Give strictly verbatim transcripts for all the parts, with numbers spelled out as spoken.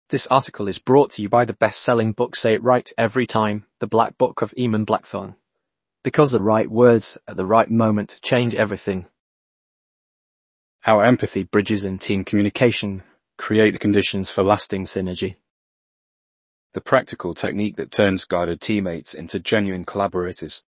This article is brought to you by the best-selling book Say It Right Every Time, The Black Book of Eamon Blackthorne. Because the right words at the right moment change everything. How empathy bridges in team communication create the conditions for lasting synergy. The practical technique that turns guarded teammates into genuine collaborators.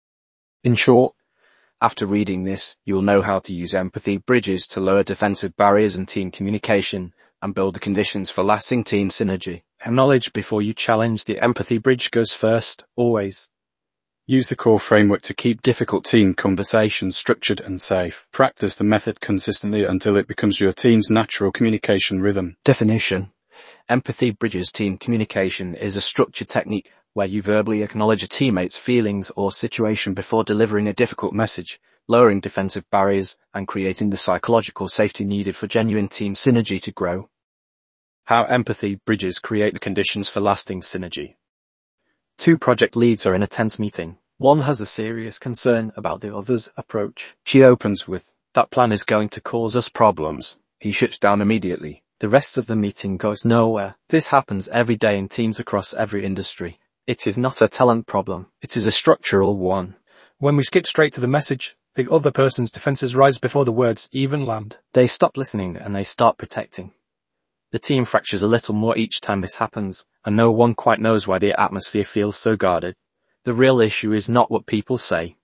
In short, after reading this, you'll know how to use empathy bridges to lower defensive barriers in team communication and build the conditions for lasting team synergy. Acknowledge before you challenge. The empathy bridge goes first, always. Use the core framework to keep difficult team conversations structured and safe. Practice the method consistently until it becomes your team's natural communication rhythm. Definition. Empathy bridges team communication is a structured technique where you verbally acknowledge a teammate's feelings or situation before delivering a difficult message, lowering defensive barriers and creating the psychological safety needed for genuine team synergy to grow. How empathy bridges create the conditions for lasting synergy. Two project leads are in a tense meeting. One has a serious concern about the other's approach. She opens with, "That plan is going to cause us problems." He shuts down immediately. The rest of the meeting goes nowhere. This happens every day in teams across every industry. It is not a talent problem. It is a structural one. When we skip straight to the message, the other person's defenses rise before the words even land. They stop listening and they start protecting. The team fractures a little more each time this happens, and no one quite knows why the atmosphere feels so guarded. The real issue is not what people say.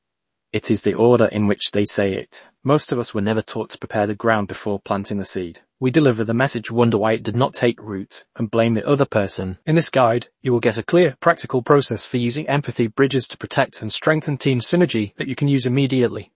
It is the order in which they say it. Most of us were never taught to prepare the ground before planting the seed. We deliver the message, wonder why it did not take root, and blame the other person. In this guide, you will get a clear, practical process for using empathy bridges to protect and strengthen team synergy that you can use immediately.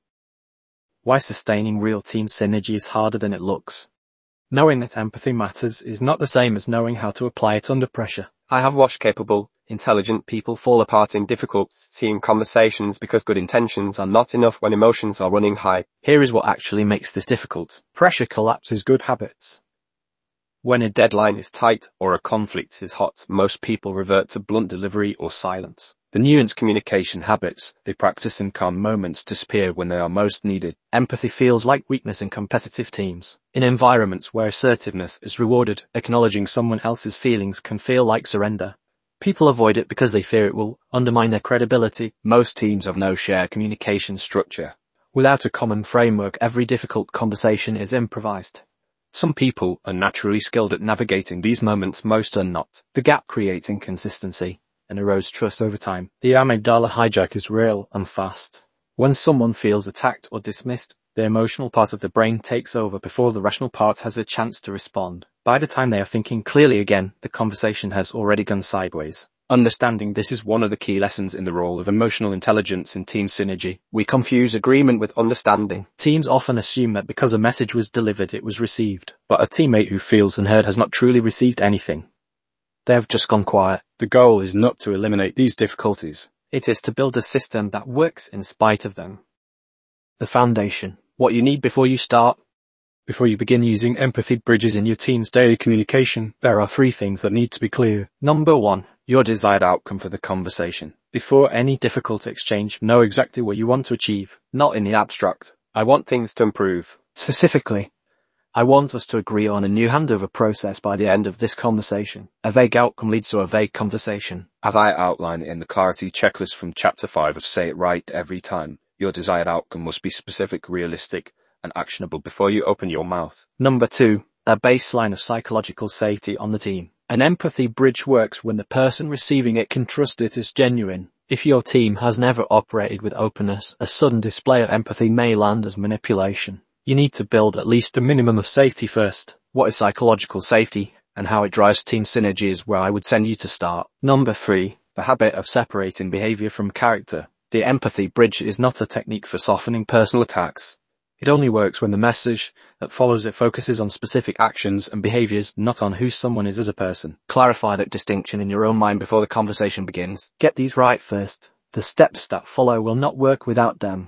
Why sustaining real team synergy is harder than it looks. Knowing that empathy matters is not the same as knowing how to apply it under pressure. I have watched capable, intelligent people fall apart in difficult team conversations because good intentions are not enough when emotions are running high. Here is what actually makes this difficult. Pressure collapses good habits. When a deadline is tight or a conflict is hot, most people revert to blunt delivery or silence. The nuanced communication habits they practice in calm moments disappear when they are most needed. Empathy feels like weakness in competitive teams. In environments where assertiveness is rewarded, acknowledging someone else's feelings can feel like surrender. People avoid it because they fear it will undermine their credibility. Most teams have no shared communication structure. Without a common framework, every difficult conversation is improvised. Some people are naturally skilled at navigating these moments, most are not. The gap creates inconsistency and erodes trust over time. The amygdala hijack is real and fast. When someone feels attacked or dismissed, the emotional part of the brain takes over before the rational part has a chance to respond. By the time they are thinking clearly again, the conversation has already gone sideways. Understanding this is one of the key lessons in the role of emotional intelligence in team synergy. We confuse agreement with understanding. Teams often assume that because a message was delivered, it was received. But a teammate who feels unheard has not truly received anything. They have just gone quiet. The goal is not to eliminate these difficulties. It is to build a system that works in spite of them. The foundation. What you need before you start. Before you begin using empathy bridges in your team's daily communication, there are three things that need to be clear. Number one, your desired outcome for the conversation. Before any difficult exchange, know exactly what you want to achieve, not in the abstract. I want things to improve. Specifically, I want us to agree on a new handover process by the end of this conversation. A vague outcome leads to a vague conversation. As I outline in the clarity checklist from chapter five of Say It Right Every Time, your desired outcome must be specific, realistic, and actionable before you open your mouth. Number two, a baseline of psychological safety on the team. An empathy bridge works when the person receiving it can trust it is genuine. If your team has never operated with openness, a sudden display of empathy may land as manipulation. You need to build at least a minimum of safety first. What is psychological safety and how it drives team synergy is where I would send you to start. Number three, the habit of separating behavior from character. The empathy bridge is not a technique for softening personal attacks. It only works when the message that follows it focuses on specific actions and behaviors, not on who someone is as a person. Clarify that distinction in your own mind before the conversation begins. Get these right first. The steps that follow will not work without them.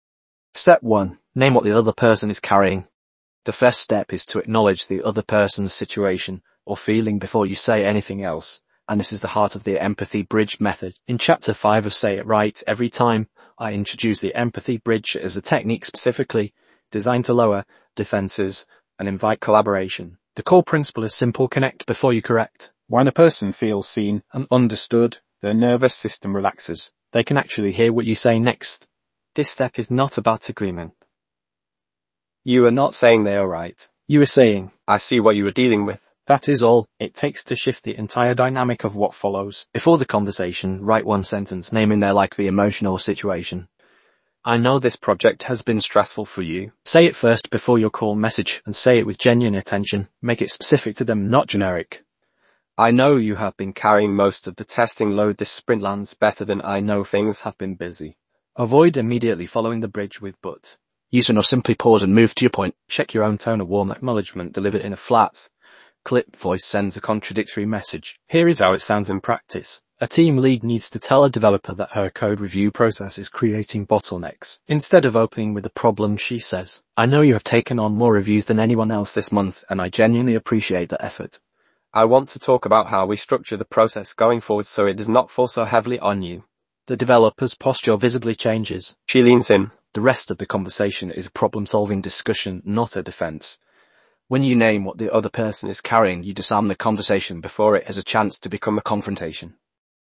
Step one. Name what the other person is carrying. The first step is to acknowledge the other person's situation or feeling before you say anything else, and this is the heart of the empathy bridge method. In chapter five of Say It Right Every Time, I introduce the empathy bridge as a technique specifically designed to lower defenses and invite collaboration. The The core principle is simple: connect before you correct. When a person feels seen and understood, their nervous system relaxes. They can actually hear what you say next. This step is not about agreement. You are not saying they are right. You are saying, I see what you are dealing with. that is all it takes to shift the entire dynamic of what follows. Before the conversation, write one sentence naming their likely emotion or situation. I know this project has been stressful for you. Say it first before your call message and say it with genuine attention. Make it specific to them, not generic. I know you have been carrying most of the testing load. This sprint lands better than I know things have been busy. Avoid immediately following the bridge with but. Use or simply pause and move to your point. Check your own tone of warm acknowledgement delivered in a flat, clip voice sends a contradictory message. Here is how it sounds in practice. A team lead needs to tell a developer that her code review process is creating bottlenecks. Instead of opening with a problem, she says, I know you have taken on more reviews than anyone else this month, and I genuinely appreciate the effort. I want to talk about how we structure the process going forward so it does not fall so heavily on you. The developer's posture visibly changes. She leans in. The rest of the conversation is a problem-solving discussion, not a defense. When you name what the other person is carrying, you disarm the conversation before it has a chance to become a confrontation.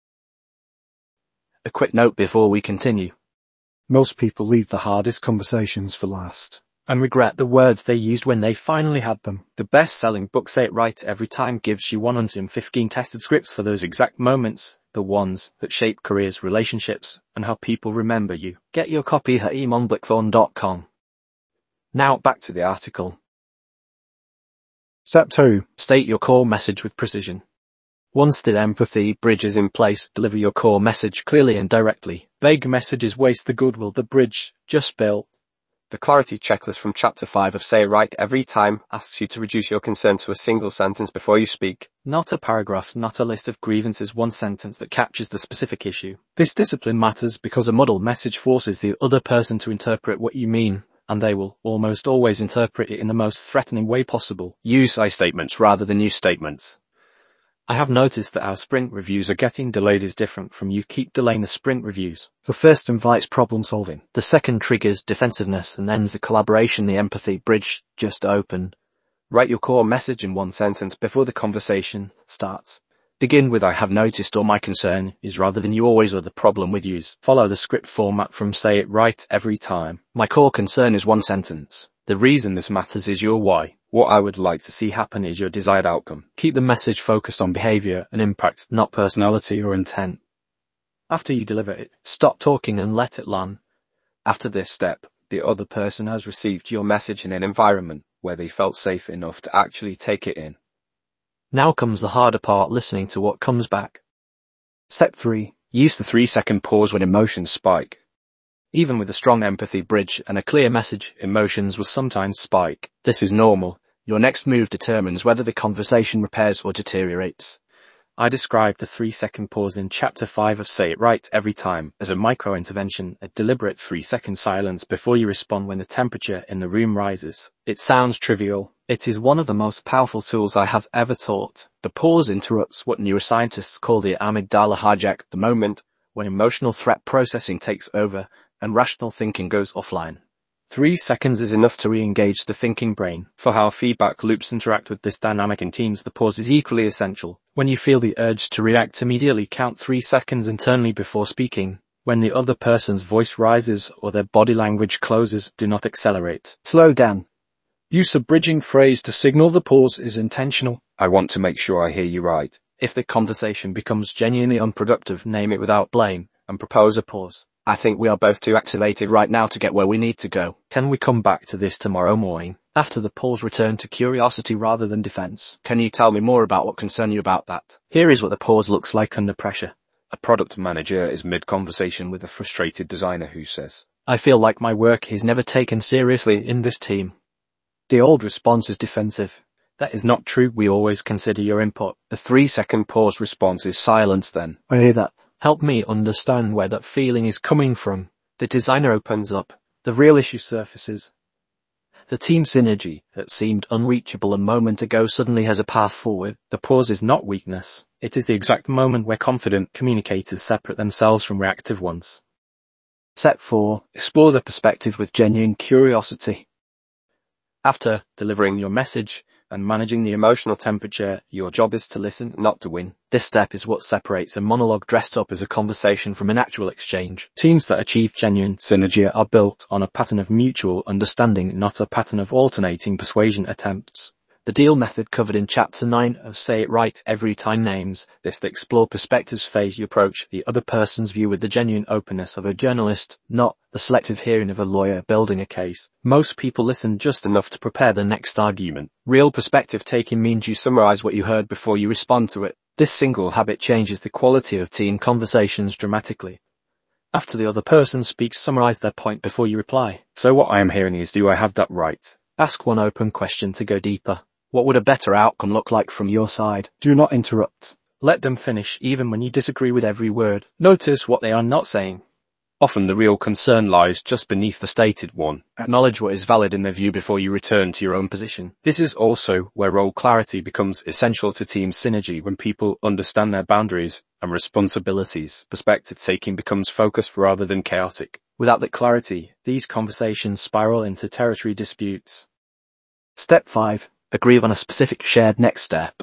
A quick note before we continue. Most people leave the hardest conversations for last. And regret the words they used when they finally had them. The best-selling book Say It Right Every Time gives you one hundred fifteen tested scripts for those exact moments, the ones that shape careers, relationships, and how people remember you. Get your copy at eamon blackthorn dot com. Now back to the article. Step two. State your core message with precision. Once the empathy bridge is in place, deliver your core message clearly and directly. Vague messages waste the goodwill the bridge just built. The clarity checklist from chapter five of Say It Right Every Time asks you to reduce your concern to a single sentence before you speak. Not a paragraph, not a list of grievances, one sentence that captures the specific issue. This discipline matters because a muddled message forces the other person to interpret what you mean, and they will almost always interpret it in the most threatening way possible. Use I statements rather than you statements. I have noticed that our sprint reviews are getting delayed is different from you keep delaying the sprint reviews. The first invites problem solving. The second triggers defensiveness and ends the collaboration the empathy bridge just opened. Write your core message in one sentence before the conversation starts. Begin with I have noticed or my concern is rather than you always are the problem with use. Follow the script format from Say It Right Every Time. My core concern is one sentence. The reason this matters is your why. What I would like to see happen is your desired outcome. Keep the message focused on behavior and impact, not personality or intent. After you deliver it, stop talking and let it land. After this step, the other person has received your message in an environment where they felt safe enough to actually take it in. Now comes the harder part, listening to what comes back. Step three. Use the three second pause when emotions spike. Even with a strong empathy bridge and a clear message, emotions will sometimes spike. This is normal. Your next move determines whether the conversation repairs or deteriorates. I described the three second pause in chapter five of Say It Right Every Time as a micro-intervention, a deliberate three second silence before you respond when the temperature in the room rises. It sounds trivial. It is one of the most powerful tools I have ever taught. The pause interrupts what neuroscientists call the amygdala hijack, the moment when emotional threat processing takes over and rational thinking goes offline. Three seconds is enough to re-engage the thinking brain. For how feedback loops interact with this dynamic in teams, the pause is equally essential. When you feel the urge to react immediately, count three seconds internally before speaking. When the other person's voice rises or their body language closes, do not accelerate. Slow down. Use a bridging phrase to signal the pause is intentional. I want to make sure I hear you right. If the conversation becomes genuinely unproductive, name it without blame and propose a pause. I think we are both too activated right now to get where we need to go. Can we come back to this tomorrow morning? After the pause, return to curiosity rather than defense. Can you tell me more about what concerns you about that? Here is what the pause looks like under pressure. A product manager is mid-conversation with a frustrated designer who says, I feel like my work is never taken seriously in this team. The old response is defensive. That is not true. We always consider your input. The three-second pause response is silence then. I hear that. Help me understand where that feeling is coming from. The designer opens up. The real issue surfaces. The team synergy that seemed unreachable a moment ago suddenly has a path forward. The pause is not weakness. It is the exact moment where confident communicators separate themselves from reactive ones. Step four. Explore the perspective with genuine curiosity. After delivering your message, and managing the emotional temperature. Your job is to listen, not to win. This step is what separates a monologue dressed up as a conversation from an actual exchange. Teams that achieve genuine synergy are built on a pattern of mutual understanding, not a pattern of alternating persuasion attempts. The deal method covered in chapter nine of Say It Right Every Time names this. The explore perspectives phase. You approach the other person's view with the genuine openness of a journalist, not the selective hearing of a lawyer building a case. Most people listen just enough to prepare the next argument. Real perspective taking means you summarize what you heard before you respond to it. This single habit changes the quality of team conversations dramatically. After the other person speaks, summarize their point before you reply. So what I am hearing is, do I have that right? Ask one open question to go deeper. What would a better outcome look like from your side? Do not interrupt. Let them finish even when you disagree with every word. Notice what they are not saying. Often the real concern lies just beneath the stated one. Acknowledge what is valid in their view before you return to your own position. This is also where role clarity becomes essential to team synergy. When people understand their boundaries and responsibilities, perspective taking becomes focused rather than chaotic. Without that clarity, these conversations spiral into territory disputes. Step five. Agree on a specific shared next step.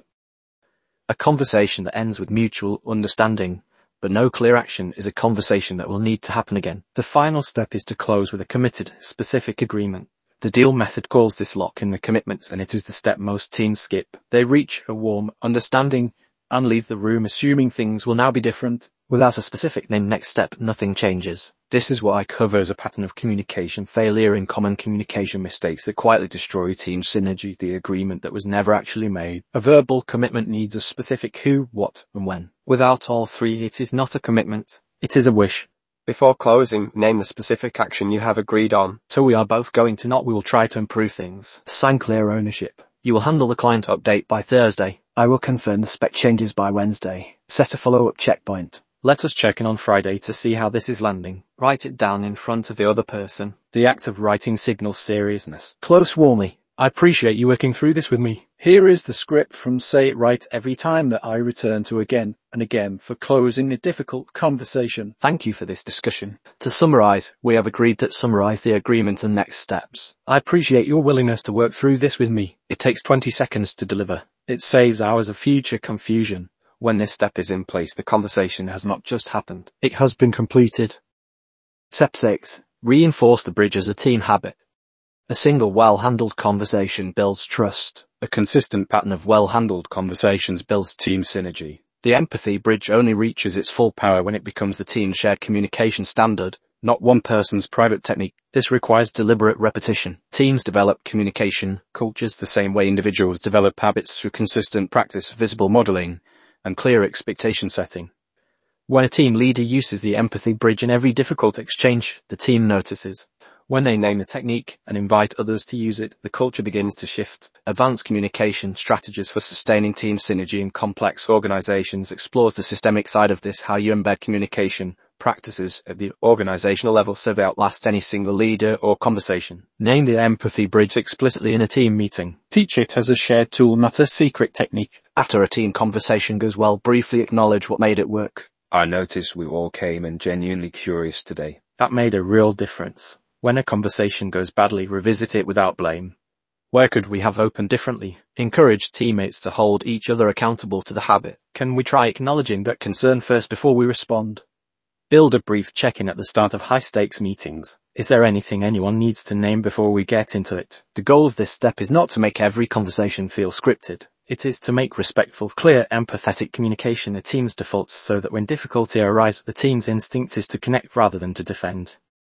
A conversation that ends with mutual understanding, but no clear action, is a conversation that will need to happen again. The final step is to close with a committed, specific agreement. The deal method calls this lock in the commitment, and it is the step most teams skip. They reach a warm understanding and leave the room assuming things will now be different. Without a specific named next step, nothing changes. This is what I cover as a pattern of communication failure and common communication mistakes that quietly destroy team synergy. The agreement that was never actually made. A verbal commitment needs a specific who, what, and when. Without all three, it is not a commitment. It is a wish. Before closing, name the specific action you have agreed on. So we are both going to not, we will try to improve things. Sign clear ownership. You will handle the client update by Thursday. I will confirm the spec changes by Wednesday. Set a follow-up checkpoint. Let us check in on Friday to see how this is landing. Write it down in front of the other person. The act of writing signals seriousness. Close warmly. I appreciate you working through this with me. Here is the script from Say It Right Every Time that I return to again and again for closing a difficult conversation. Thank you for this discussion. To summarize, we have agreed that summarize the agreement and next steps. I appreciate your willingness to work through this with me. It takes twenty seconds to deliver. It saves hours of future confusion. When this step is in place, the conversation has not just happened. It has been completed. Step six. Reinforce the bridge as a team habit. A single well-handled conversation builds trust. A consistent pattern of well-handled conversations builds team synergy. The empathy bridge only reaches its full power when it becomes the team's shared communication standard, not one person's private technique. This requires deliberate repetition. Teams develop communication cultures the same way individuals develop habits through consistent practice, visible modeling, and clear expectation setting. When a team leader uses the empathy bridge in every difficult exchange, the team notices. When they name the technique and invite others to use it, the culture begins to shift. Advanced communication strategies for sustaining team synergy in complex organizations explores the systemic side of this, how you embed communication practices at the organizational level so they outlast any single leader or conversation. Name the empathy bridge explicitly in a team meeting. Teach it as a shared tool, not a secret technique. After a team conversation goes well, briefly acknowledge what made it work. I noticed we all came in genuinely curious today. That made a real difference. When a conversation goes badly, revisit it without blame. Where could we have opened differently? Encourage teammates to hold each other accountable to the habit. Can we try acknowledging that concern first before we respond? Build a brief check-in at the start of high-stakes meetings. Is there anything anyone needs to name before we get into it? The goal of this step is not to make every conversation feel scripted. It is to make respectful, clear, empathetic communication a team's default so that when difficulty arises, the team's instinct is to connect rather than to defend.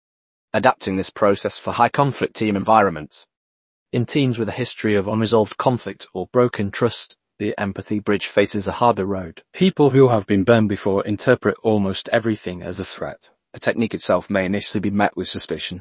Adapting this process for high-conflict team environments. In teams with a history of unresolved conflict or broken trust, the empathy bridge faces a harder road. People who have been burned before interpret almost everything as a threat. The technique itself may initially be met with suspicion.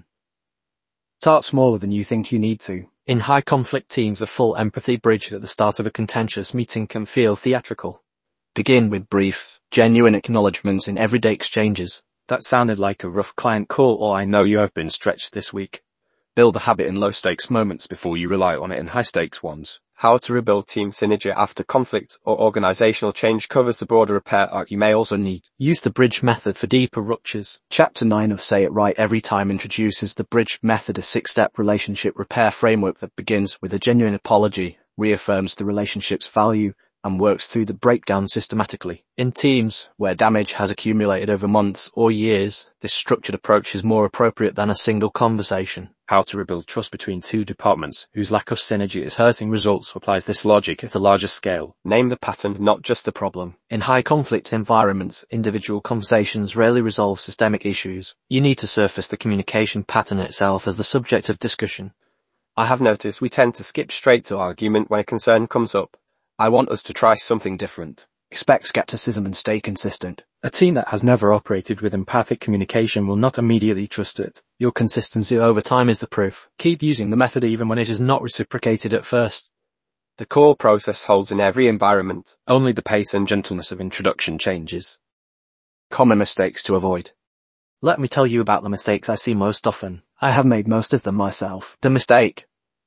Start smaller than you think you need to. In high-conflict teams, a full empathy bridge at the start of a contentious meeting can feel theatrical. Begin with brief, genuine acknowledgements in everyday exchanges. That sounded like a rough client call, or I know you have been stretched this week. Build a habit in low-stakes moments before you rely on it in high-stakes ones. How to rebuild team synergy after conflict or organizational change covers the broader repair arc you may also need. Use the bridge method for deeper ruptures. Chapter nine of Say It Right Every Time introduces the bridge method, a six-step relationship repair framework that begins with a genuine apology, reaffirms the relationship's value, and works through the breakdown systematically. In teams where damage has accumulated over months or years, this structured approach is more appropriate than a single conversation. How to rebuild trust between two departments whose lack of synergy is hurting results applies this logic at a larger scale. Name the pattern, not just the problem. In high conflict environments, individual conversations rarely resolve systemic issues. You need to surface the communication pattern itself as the subject of discussion. I have noticed we tend to skip straight to argument when a concern comes up. I want us to try something different. Expect skepticism and stay consistent. A team that has never operated with empathic communication will not immediately trust it. Your consistency over time is the proof. Keep using the method even when it is not reciprocated at first. The core process holds in every environment. Only the pace and gentleness of introduction changes. Common mistakes to avoid. Let me tell you about the mistakes I see most often. I have made most of them myself. The mistake: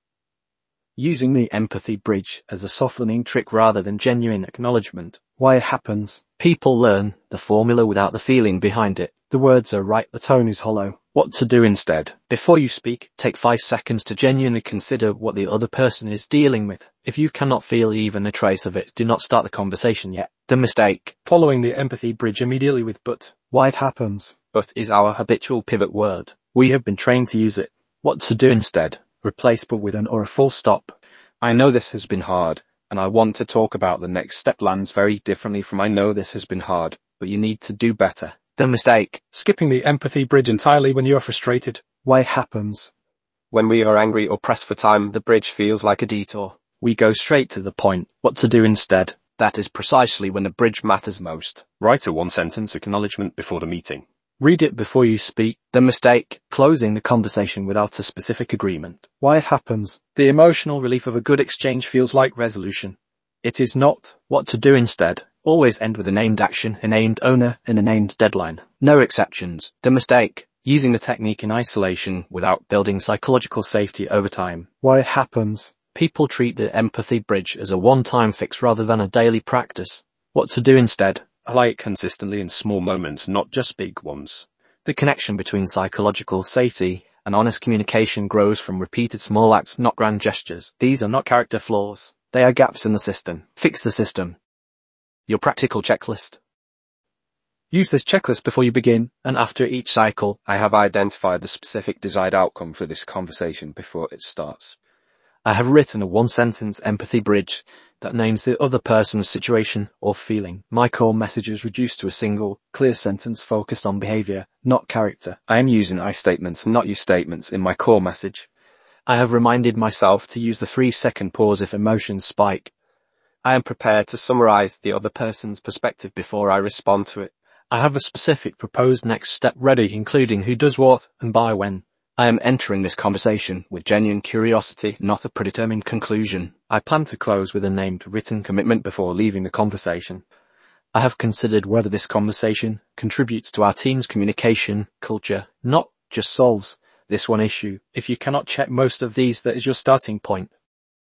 using the empathy bridge as a softening trick rather than genuine acknowledgement. Why it happens. People learn the formula without the feeling behind it. The words are right, the tone is hollow. What to do instead? Before you speak, take five seconds to genuinely consider what the other person is dealing with. If you cannot feel even a trace of it, do not start the conversation yet. The mistake: following the empathy bridge immediately with but. Why it happens. But is our habitual pivot word. We have been trained to use it. What to do instead? Replace but with an or a full stop. I know this has been hard, and I want to talk about the next step lands very differently from I know this has been hard, but you need to do better. The mistake: skipping the empathy bridge entirely when you are frustrated. Why it happens. When we are angry or pressed for time, the bridge feels like a detour. We go straight to the point. What to do instead. That is precisely when the bridge matters most. Write a one-sentence acknowledgement before the meeting. Read it before you speak. The mistake: closing the conversation without a specific agreement. Why it happens. The emotional relief of a good exchange feels like resolution. It is not. What to do instead. Always end with a named action, a named owner, and a named deadline. No exceptions. The mistake: using the technique in isolation without building psychological safety over time. Why it happens. People treat the empathy bridge as a one-time fix rather than a daily practice. What to do instead. Apply it consistently in small moments, not just big ones. The connection between psychological safety and honest communication grows from repeated small acts, not grand gestures. These are not character flaws. They are gaps in the system. Fix the system. Your practical checklist. Use this checklist before you begin and after each cycle. I have identified the specific desired outcome for this conversation before it starts. I have written a one-sentence empathy bridge that names the other person's situation or feeling. My core message is reduced to a single, clear sentence focused on behavior, not character. I am using I statements, not you statements, in my core message. I have reminded myself to use the three-second pause if emotions spike. I am prepared to summarize the other person's perspective before I respond to it. I have a specific proposed next step ready, including who does what and by when. I am entering this conversation with genuine curiosity, not a predetermined conclusion. I plan to close with a named written commitment before leaving the conversation. I have considered whether this conversation contributes to our team's communication culture, not just solves this one issue. If you cannot check most of these, that is your starting point.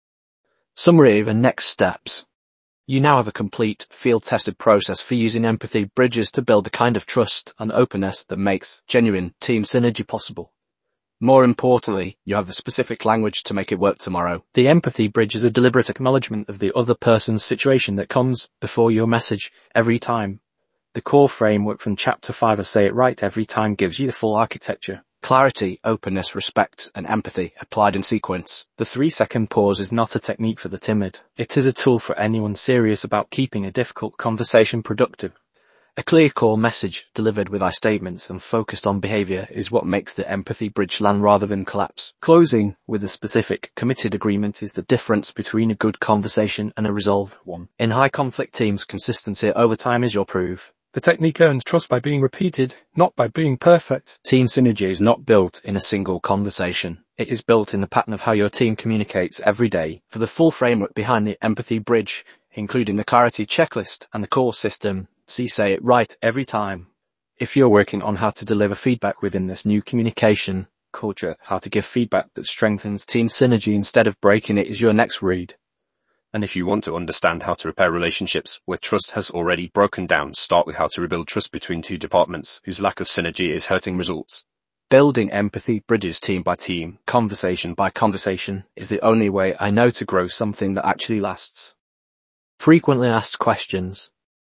Summary and next steps. You now have a complete, field-tested process for using empathy bridges to build the kind of trust and openness that makes genuine team synergy possible. More importantly, you have the specific language to make it work tomorrow. The empathy bridge is a deliberate acknowledgement of the other person's situation that comes before your message every time. The core framework from chapter five of Say It Right Every Time gives you the full architecture. Clarity, openness, respect, and empathy applied in sequence. The three-second pause is not a technique for the timid. It is a tool for anyone serious about keeping a difficult conversation productive. A clear core message delivered with I statements and focused on behavior is what makes the empathy bridge land rather than collapse. Closing with a specific, committed agreement is the difference between a good conversation and a resolved one. In high conflict teams, consistency over time is your proof. The technique earns trust by being repeated, not by being perfect. Team synergy is not built in a single conversation. It is built in the pattern of how your team communicates every day. For the full framework behind the empathy bridge, including the clarity checklist and the core system, see Say It Right Every Time. If you're working on how to deliver feedback within this new communication culture, how to give feedback that strengthens team synergy instead of breaking it is your next read. And if you want to understand how to repair relationships where trust has already broken down, start with how to rebuild trust between two departments whose lack of synergy is hurting results. Building empathy bridges team by team, conversation by conversation, is the only way I know to grow something that actually lasts. Frequently asked questions.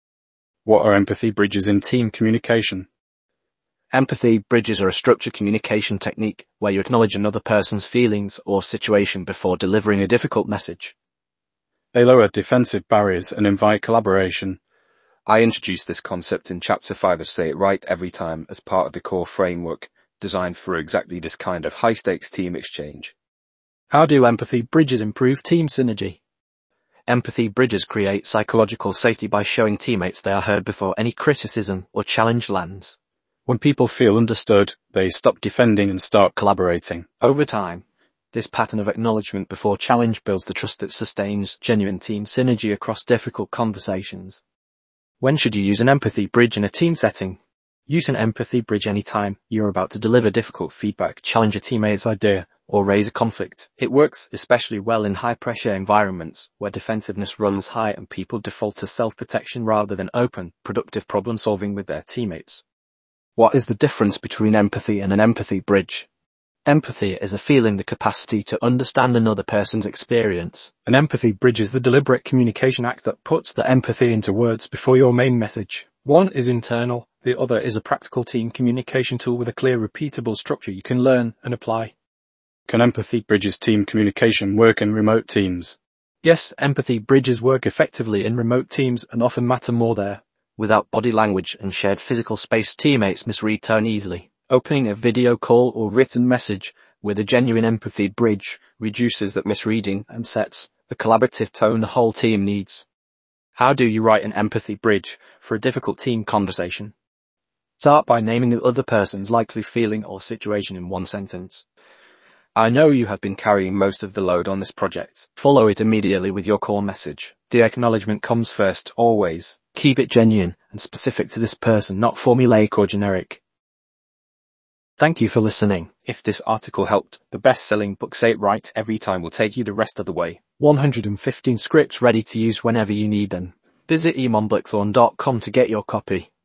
What are empathy bridges in team communication? Empathy bridges are a structured communication technique where you acknowledge another person's feelings or situation before delivering a difficult message. They lower defensive barriers and invite collaboration. I introduced this concept in Chapter five of Say It Right Every Time as part of the core framework, designed for exactly this kind of high-stakes team exchange. How do empathy bridges improve team synergy? Empathy bridges create psychological safety by showing teammates they are heard before any criticism or challenge lands. When people feel understood, they stop defending and start collaborating. Over time, this pattern of acknowledgement before challenge builds the trust that sustains genuine team synergy across difficult conversations. When should you use an empathy bridge in a team setting? Use an empathy bridge anytime you're about to deliver difficult feedback, challenge a teammate's idea, or raise a conflict. It works especially well in high-pressure environments where defensiveness runs high and people default to self-protection rather than open, productive problem-solving with their teammates. What is the difference between empathy and an empathy bridge? Empathy is a feeling the capacity to understand another person's experience. An empathy bridge is the deliberate communication act that puts the empathy into words before your main message. One is internal, the other is a practical team communication tool with a clear, repeatable structure you can learn and apply. Can empathy bridges team communication work in remote teams? Yes, empathy bridges work effectively in remote teams and often matter more there. Without body language and shared physical space, teammates misread tone easily. Opening a video call or written message with a genuine empathy bridge reduces that misreading and sets the collaborative tone the whole team needs. How do you write an empathy bridge for a difficult team conversation? Start by naming the other person's likely feeling or situation in one sentence. I know you have been carrying most of the load on this project. Follow it immediately with your core message. The acknowledgement comes first, always. Keep it genuine and specific to this person, not formulaic or generic. Thank you for listening. If this article helped, the best-selling book Say It Right Every Time will take you the rest of the way. one hundred fifteen scripts ready to use whenever you need them. Visit imon blackthorn dot com to get your copy.